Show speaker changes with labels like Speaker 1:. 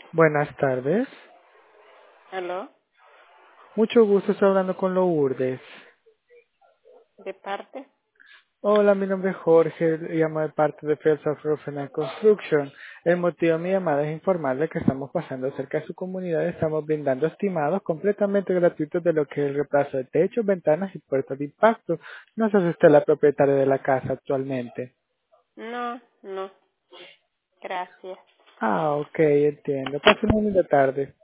Speaker 1: Buenas tardes.
Speaker 2: ¿Aló?
Speaker 1: Mucho gusto, estoy hablando con Lourdes.
Speaker 2: ¿De parte?
Speaker 1: Hola, mi nombre es Jorge, le llamo de parte de Fields of Roofing and Construction. El motivo de mi llamada es informarle que estamos pasando acerca de su comunidad y estamos brindando estimados completamente gratuitos de lo que es el reemplazo de techos, ventanas y puertas de impacto. No sé si usted es la propietaria de la casa actualmente.
Speaker 2: No, no, gracias.
Speaker 1: Ah, ok, entiendo. Pase una linda tarde.